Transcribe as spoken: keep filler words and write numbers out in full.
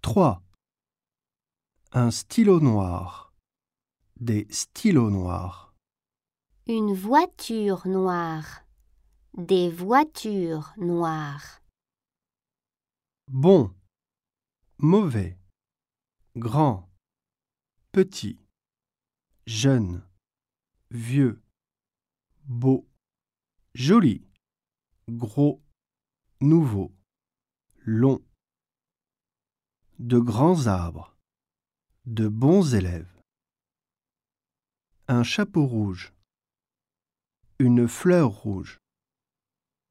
trois. Un stylo noir. Des stylos noirs. Une voiture noire. Des voitures noires. Bon, mauvais, grand, petit, jeune, vieux, beau, joli, gros, nouveau, long. De grands arbres, de bons élèves. Un chapeau rouge, une fleur rouge.